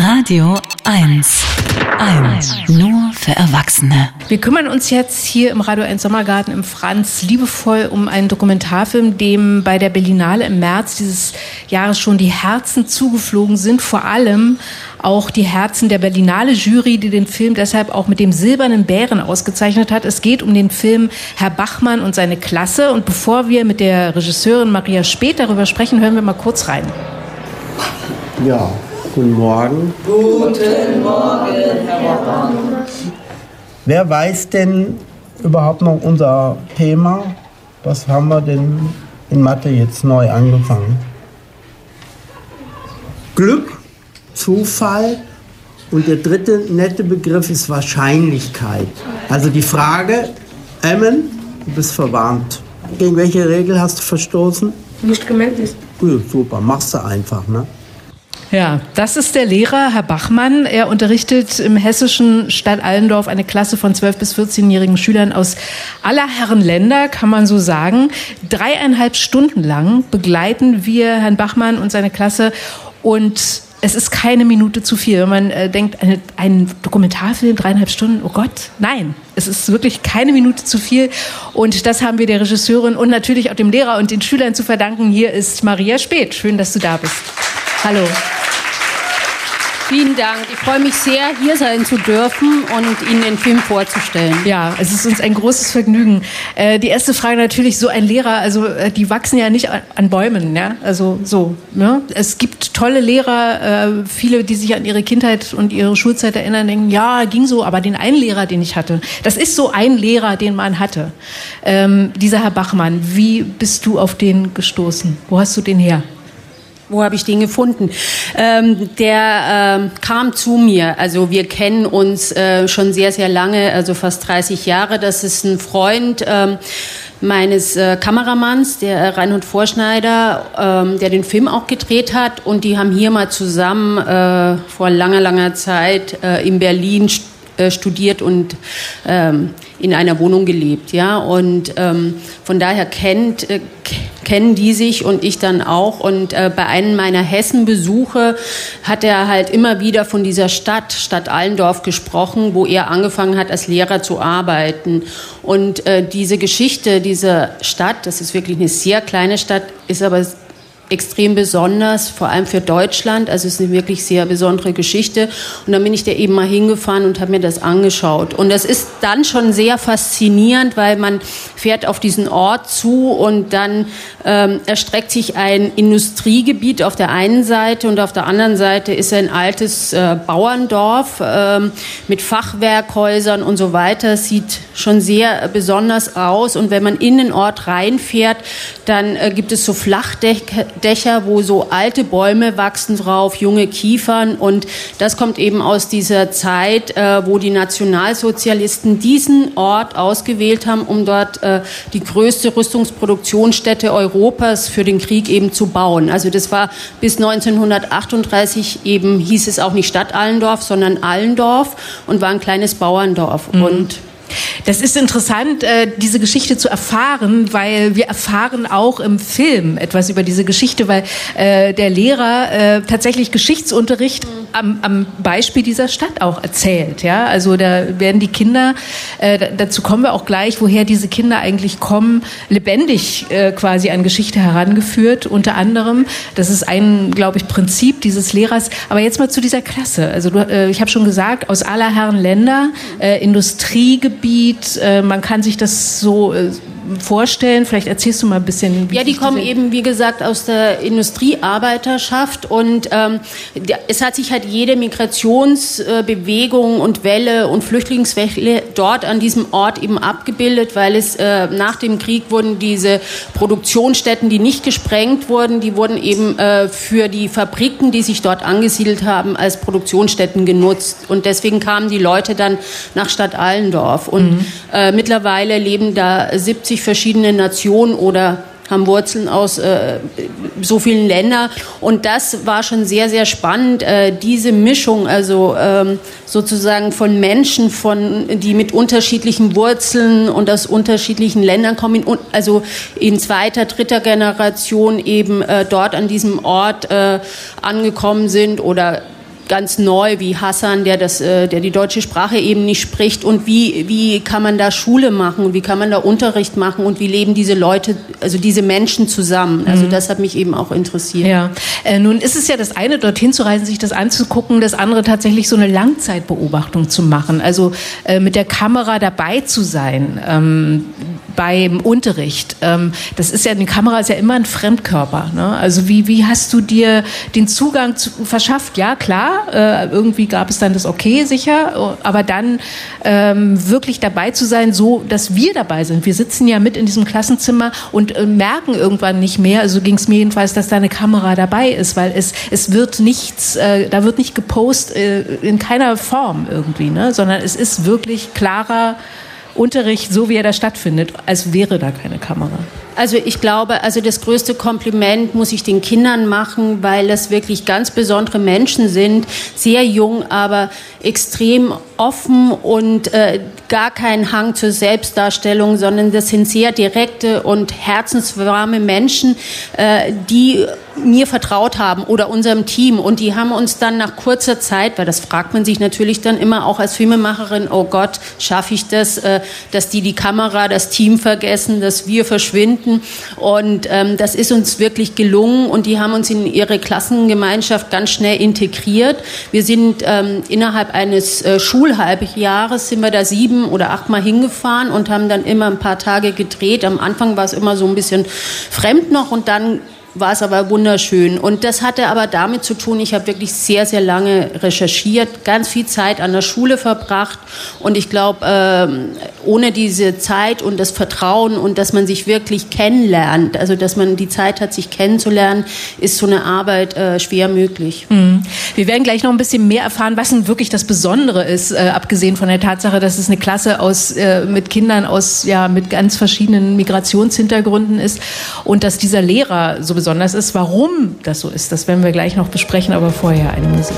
Radio 1. Nur für Erwachsene. Wir kümmern uns jetzt hier im Radio 1 Sommergarten im Franz liebevoll um einen Dokumentarfilm, dem bei der Berlinale im März dieses Jahres schon die Herzen zugeflogen sind. Vor allem auch die Herzen der Berlinale Jury, die den Film deshalb auch mit dem Silbernen Bären ausgezeichnet hat. Es geht um den Film Herr Bachmann und seine Klasse. Und bevor wir mit der Regisseurin Maria Speth darüber sprechen, hören wir mal kurz rein. Ja, guten Morgen. Guten Morgen, Herr Bachmann. Wer weiß denn überhaupt noch unser Thema? Was haben wir denn in Mathe jetzt neu angefangen? Glück, Zufall und der dritte nette Begriff ist Wahrscheinlichkeit. Also die Frage, Emmen, du bist verwarnt. Gegen welche Regel hast du verstoßen? Nicht gemeint ist. Ja, super, machst du einfach, ne? Ja, das ist der Lehrer, Herr Bachmann. Er unterrichtet im hessischen Stadt Allendorf eine Klasse von 12- bis 14-jährigen Schülern aus aller Herren Länder, kann man so sagen. 3,5 Stunden lang begleiten wir Herrn Bachmann und seine Klasse und es ist keine Minute zu viel. Wenn man denkt, ein Dokumentarfilm, 3,5 Stunden, oh Gott, nein. Es ist wirklich keine Minute zu viel. Und das haben wir der Regisseurin und natürlich auch dem Lehrer und den Schülern zu verdanken. Hier ist Maria Speth. Schön, dass du da bist. Hallo. Vielen Dank. Ich freue mich sehr, hier sein zu dürfen und Ihnen den Film vorzustellen. Ja, es ist uns ein großes Vergnügen. Die erste Frage natürlich, so ein Lehrer, also die wachsen ja nicht an Bäumen, ja, also so. Ne? Es gibt tolle Lehrer, viele, die sich an ihre Kindheit und ihre Schulzeit erinnern, denken, ja, ging so, aber den einen Lehrer, den ich hatte, das ist so ein Lehrer, den man hatte. Dieser Herr Bachmann, wie bist du auf den gestoßen? Wo hast du den her? Wo habe ich den gefunden? Der kam zu mir. Also wir kennen uns schon sehr, sehr lange, also fast 30 Jahre. Das ist ein Freund meines Kameramanns, der Reinhold Vorschneider, der den Film auch gedreht hat. Und die haben hier mal zusammen vor langer, langer Zeit in Berlin studiert und in einer Wohnung gelebt, ja, und von daher kennen die sich und ich dann auch, und bei einem meiner Hessen-Besuche hat er halt immer wieder von dieser Stadt Allendorf gesprochen, wo er angefangen hat, als Lehrer zu arbeiten, und diese Geschichte dieser Stadt, das ist wirklich eine sehr kleine Stadt, ist aber extrem besonders, vor allem für Deutschland. Also es ist eine wirklich sehr besondere Geschichte. Und dann bin ich da eben mal hingefahren und habe mir das angeschaut. Und das ist dann schon sehr faszinierend, weil man fährt auf diesen Ort zu und dann erstreckt sich ein Industriegebiet auf der einen Seite und auf der anderen Seite ist ein altes Bauerndorf mit Fachwerkhäusern und so weiter. Sieht schon sehr besonders aus. Und wenn man in den Ort reinfährt, dann gibt es so Flachdächer, wo so alte Bäume wachsen drauf, junge Kiefern, und das kommt eben aus dieser Zeit, wo die Nationalsozialisten diesen Ort ausgewählt haben, um dort die größte Rüstungsproduktionsstätte Europas für den Krieg eben zu bauen. Also das war bis 1938 eben, hieß es auch nicht Stadt Allendorf, sondern Allendorf und war ein kleines Bauerndorf. Mhm. Und das ist interessant, diese Geschichte zu erfahren, weil wir erfahren auch im Film etwas über diese Geschichte, weil der Lehrer tatsächlich Geschichtsunterricht am Beispiel dieser Stadt auch erzählt. Ja? Also da werden die Kinder, dazu kommen wir auch gleich, woher diese Kinder eigentlich kommen, lebendig quasi an Geschichte herangeführt, unter anderem. Das ist ein, glaube ich, Prinzip dieses Lehrers. Aber jetzt mal zu dieser Klasse. Also ich habe schon gesagt, aus aller Herren Länder, Industriegebiet, man kann sich das so vorstellen. Vielleicht erzählst du mal ein bisschen. Ja, die kommen eben, wie gesagt, aus der Industriearbeiterschaft, und es hat sich halt jede Migrationsbewegung und Welle und Flüchtlingswelle dort an diesem Ort eben abgebildet, weil es nach dem Krieg wurden diese Produktionsstätten, die nicht gesprengt wurden, die wurden eben für die Fabriken, die sich dort angesiedelt haben, als Produktionsstätten genutzt, und deswegen kamen die Leute dann nach Stadt Allendorf, und mittlerweile leben da 70 verschiedene Nationen oder haben Wurzeln aus so vielen Ländern. Und das war schon sehr, sehr spannend, diese Mischung, also sozusagen von Menschen, die mit unterschiedlichen Wurzeln und aus unterschiedlichen Ländern kommen, also in zweiter, dritter Generation eben dort an diesem Ort angekommen sind oder ganz neu, wie Hassan, der die deutsche Sprache eben nicht spricht, und wie kann man da Schule machen und wie kann man da Unterricht machen und wie leben diese Leute, also diese Menschen zusammen. Also das hat mich eben auch interessiert. Ja, nun ist es ja das eine, dorthin zu reisen, sich das anzugucken, das andere tatsächlich so eine Langzeitbeobachtung zu machen, also mit der Kamera dabei zu sein beim Unterricht. Das ist ja, eine Kamera ist ja immer ein Fremdkörper, ne? Also wie hast du dir den Zugang verschafft? Ja, klar, irgendwie gab es dann das Okay, sicher, aber dann wirklich dabei zu sein, so, dass wir dabei sind. Wir sitzen ja mit in diesem Klassenzimmer und merken irgendwann nicht mehr, also ging es mir jedenfalls, dass da eine Kamera dabei ist, weil es wird nichts, da wird nicht gepostet in keiner Form irgendwie, ne? Sondern es ist wirklich klarer Unterricht, so wie er da stattfindet, als wäre da keine Kamera. Also ich glaube, also das größte Kompliment muss ich den Kindern machen, weil das wirklich ganz besondere Menschen sind, sehr jung, aber extrem offen und gar keinen Hang zur Selbstdarstellung, sondern das sind sehr direkte und herzenswarme Menschen, die mir vertraut haben oder unserem Team, und die haben uns dann nach kurzer Zeit, weil das fragt man sich natürlich dann immer auch als Filmemacherin, oh Gott, schaffe ich das, dass die Kamera, das Team vergessen, dass wir verschwinden, und das ist uns wirklich gelungen, und die haben uns in ihre Klassengemeinschaft ganz schnell integriert. Wir sind innerhalb eines Schulhalbjahres sind wir da 7 oder 8 Mal hingefahren und haben dann immer ein paar Tage gedreht. Am Anfang war es immer so ein bisschen fremd noch, und dann war es aber wunderschön. Und das hatte aber damit zu tun, ich habe wirklich sehr, sehr lange recherchiert, ganz viel Zeit an der Schule verbracht, und ich glaube, ohne diese Zeit und das Vertrauen und dass man sich wirklich kennenlernt, also dass man die Zeit hat, sich kennenzulernen, ist so eine Arbeit schwer möglich. Wir werden gleich noch ein bisschen mehr erfahren, was denn wirklich das Besondere ist, abgesehen von der Tatsache, dass es eine Klasse mit Kindern mit ganz verschiedenen Migrationshintergründen ist, und dass dieser Lehrer so besonders ist. Warum das so ist, das werden wir gleich noch besprechen, aber vorher eine Musik.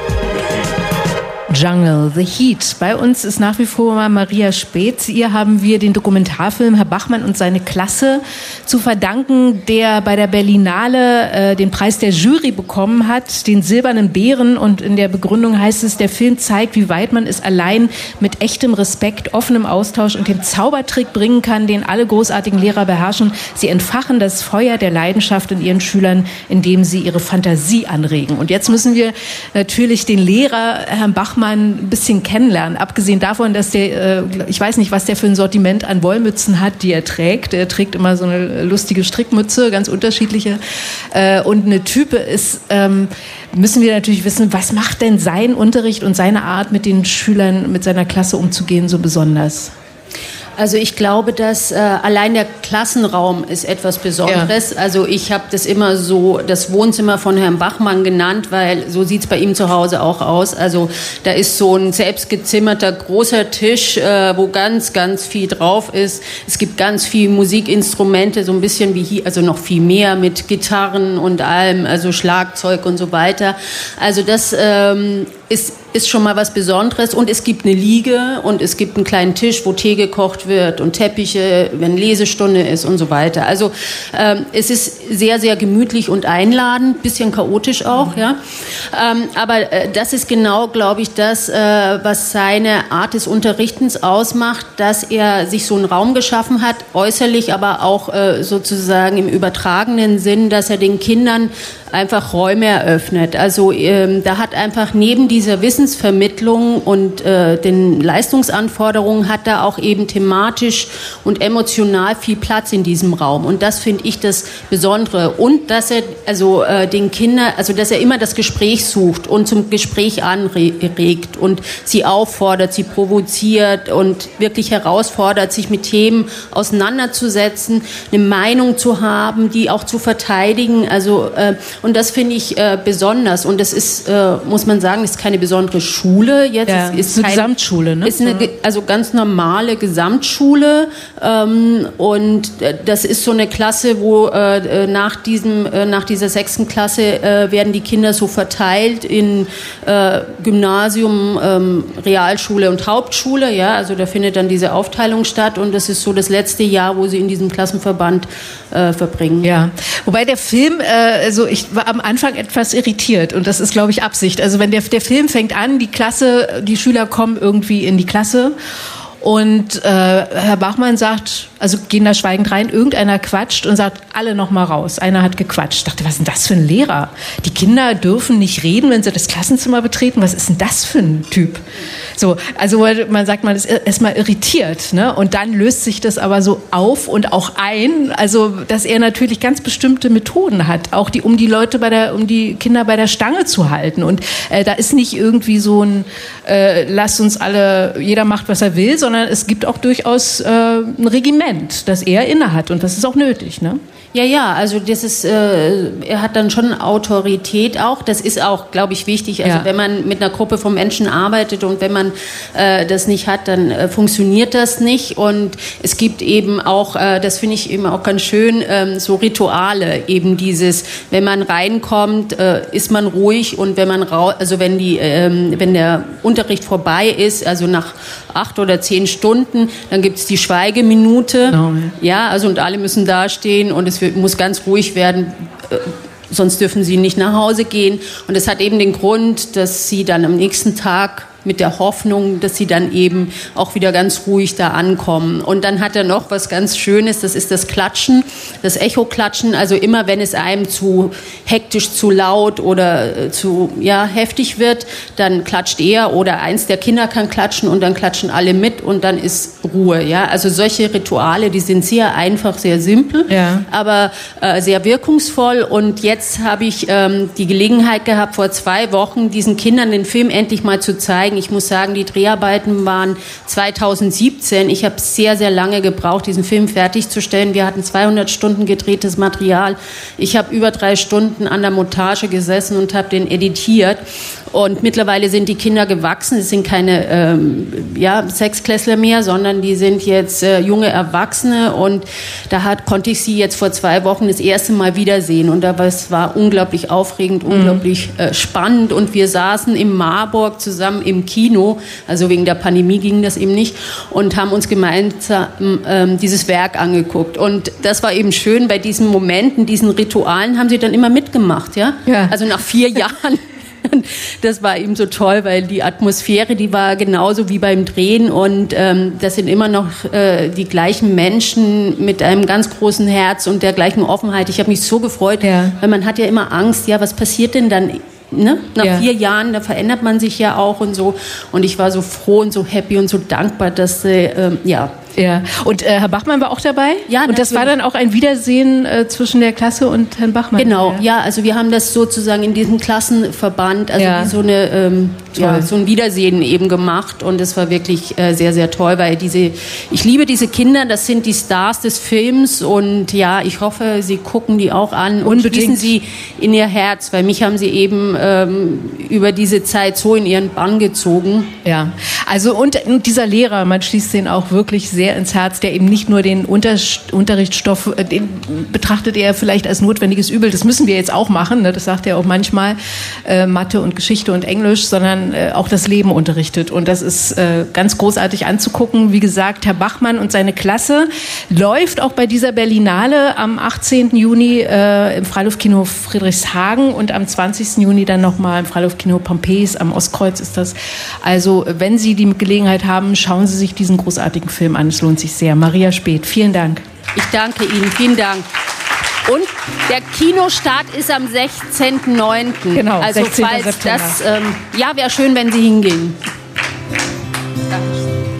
Jungle, The Heat. Bei uns ist nach wie vor Maria Späth. Ihr haben wir den Dokumentarfilm Herr Bachmann und seine Klasse zu verdanken, der bei der Berlinale den Preis der Jury bekommen hat, den Silbernen Bären. Und in der Begründung heißt es, der Film zeigt, wie weit man es allein mit echtem Respekt, offenem Austausch und dem Zaubertrick bringen kann, den alle großartigen Lehrer beherrschen. Sie entfachen das Feuer der Leidenschaft in ihren Schülern, indem sie ihre Fantasie anregen. Und jetzt müssen wir natürlich den Lehrer, Herrn Bachmann, ein bisschen kennenlernen. Abgesehen davon, dass der, ich weiß nicht, was der für ein Sortiment an Wollmützen hat, die er trägt. Er trägt immer so eine lustige Strickmütze, ganz unterschiedliche. Und eine Type ist, müssen wir natürlich wissen, was macht denn sein Unterricht und seine Art, mit den Schülern, mit seiner Klasse umzugehen, so besonders? Also ich glaube, dass allein der Klassenraum ist etwas Besonderes. Ja. Also ich habe das immer so das Wohnzimmer von Herrn Bachmann genannt, weil so sieht es bei ihm zu Hause auch aus. Also da ist so ein selbstgezimmerter großer Tisch, wo ganz, ganz viel drauf ist. Es gibt ganz viele Musikinstrumente, so ein bisschen wie hier, also noch viel mehr mit Gitarren und allem, also Schlagzeug und so weiter. Also das ist schon mal was Besonderes, und es gibt eine Liege und es gibt einen kleinen Tisch, wo Tee gekocht wird und Teppiche, wenn Lesestunde ist und so weiter. Also es ist sehr, sehr gemütlich und einladend, bisschen chaotisch auch, ja. Aber das ist genau, glaube ich, das, was seine Art des Unterrichtens ausmacht, dass er sich so einen Raum geschaffen hat, äußerlich, aber auch sozusagen im übertragenen Sinn, dass er den Kindern einfach Räume eröffnet. Also da hat einfach neben dieser Wissensvermittlung und den Leistungsanforderungen hat da auch eben thematisch und emotional viel Platz in diesem Raum. Und das finde ich das Besondere. Und dass er den Kindern, also dass er immer das Gespräch sucht und zum Gespräch anregt und sie auffordert, sie provoziert und wirklich herausfordert, sich mit Themen auseinanderzusetzen, eine Meinung zu haben, die auch zu verteidigen. Also und das finde ich besonders. Und das ist, muss man sagen, ist keine besondere Schule. Jetzt ja, ist eine Gesamtschule, ne? Ist eine ganz normale Gesamtschule. Und das ist so eine Klasse, wo nach dieser 6. Klasse werden die Kinder so verteilt in Gymnasium, Realschule und Hauptschule. Ja, also da findet dann diese Aufteilung statt. Und das ist so das letzte Jahr, wo sie in diesem Klassenverband verbringen. Ja, wobei der Film, also ich ich war am Anfang etwas irritiert und das ist, glaube ich, Absicht. Also wenn der Film fängt an, die Schüler kommen irgendwie in die Klasse und Herr Bachmann sagt, also gehen da schweigend rein, irgendeiner quatscht und sagt, alle noch mal raus. Einer hat gequatscht. Ich dachte, was ist denn das für ein Lehrer? Die Kinder dürfen nicht reden, wenn sie das Klassenzimmer betreten. Was ist denn das für ein Typ? So, also man sagt, man ist erstmal irritiert, ne? Und dann löst sich das aber so auf und auch ein, also dass er natürlich ganz bestimmte Methoden hat, auch um die Kinder bei der Stange zu halten. Und da ist nicht irgendwie so ein lasst uns alle, jeder macht, was er will, sondern es gibt auch durchaus ein Regiment, das er innehat und das ist auch nötig, ne? Ja, also das ist, er hat dann schon Autorität auch. Das ist auch, glaube ich, wichtig. Also wenn man mit einer Gruppe von Menschen arbeitet und wenn man das nicht hat, dann funktioniert das nicht. Und es gibt eben auch, das finde ich eben auch ganz schön, so Rituale. Eben dieses, wenn man reinkommt, ist man ruhig und wenn man wenn der Unterricht vorbei ist, also nach 8 oder 10 Stunden, dann gibt es die Schweigeminute. Oh, ja, also und alle müssen dastehen und es muss ganz ruhig werden, sonst dürfen sie nicht nach Hause gehen. Und das hat eben den Grund, dass sie dann am nächsten Tag mit der Hoffnung, dass sie dann eben auch wieder ganz ruhig da ankommen. Und dann hat er noch was ganz Schönes, das ist das Klatschen, das Echo-Klatschen. Also immer, wenn es einem zu hektisch, zu laut oder zu heftig wird, dann klatscht er oder eins der Kinder kann klatschen und dann klatschen alle mit und dann ist Ruhe. Ja? Also solche Rituale, die sind sehr einfach, sehr simpel, aber sehr wirkungsvoll. Und jetzt habe ich die Gelegenheit gehabt, vor 2 Wochen diesen Kindern den Film endlich mal zu zeigen. Ich muss sagen, die Dreharbeiten waren 2017. Ich habe sehr, sehr lange gebraucht, diesen Film fertigzustellen. Wir hatten 200 Stunden gedrehtes Material. Ich habe über 3 Stunden an der Montage gesessen und habe den editiert. Und mittlerweile sind die Kinder gewachsen. Es sind keine Sechsklässler mehr, sondern die sind jetzt junge Erwachsene. Und da konnte ich sie jetzt vor 2 Wochen das erste Mal wiedersehen. Und es war unglaublich aufregend, unglaublich spannend. Und wir saßen in Marburg zusammen im Kino, also wegen der Pandemie ging das eben nicht, und haben uns gemeinsam dieses Werk angeguckt. Und das war eben schön, bei diesen Momenten, diesen Ritualen haben sie dann immer mitgemacht. Ja? Also nach 4 Jahren. Das war eben so toll, weil die Atmosphäre, die war genauso wie beim Drehen und das sind immer noch die gleichen Menschen mit einem ganz großen Herz und der gleichen Offenheit. Ich habe mich so gefreut, weil man hat ja immer Angst, was passiert denn dann? Ne? Nach 4 Jahren, da verändert man sich ja auch und so. Und ich war so froh und so happy und so dankbar, dass Ja, und Herr Bachmann war auch dabei? Ja, und das war dann auch ein Wiedersehen zwischen der Klasse und Herrn Bachmann? Genau, also wir haben das sozusagen in diesem Klassenverband, also wie so ein Wiedersehen eben gemacht und es war wirklich sehr, sehr toll, weil ich liebe diese Kinder, das sind die Stars des Films und ich hoffe, Sie gucken die auch an und schließen sie in Ihr Herz, weil mich haben sie eben über diese Zeit so in ihren Bann gezogen. Ja, also und dieser Lehrer, man schließt den auch wirklich sehr ins Herz, der eben nicht nur den Unterrichtsstoff, den betrachtet er vielleicht als notwendiges Übel, das müssen wir jetzt auch machen, ne? Das sagt er auch manchmal, Mathe und Geschichte und Englisch, sondern auch das Leben unterrichtet und das ist ganz großartig anzugucken. Wie gesagt, Herr Bachmann und seine Klasse läuft auch bei dieser Berlinale am 18. Juni im Freiluftkino Friedrichshagen und am 20. Juni dann nochmal im Freiluftkino Pompeis am Ostkreuz ist das. Also wenn Sie die Gelegenheit haben, schauen Sie sich diesen großartigen Film an. Es lohnt sich sehr. Maria Speth, vielen Dank. Ich danke Ihnen, vielen Dank. Und der Kinostart ist am 16.09. Genau, also 16. falls September. das, wäre schön, wenn Sie hingehen. Danke.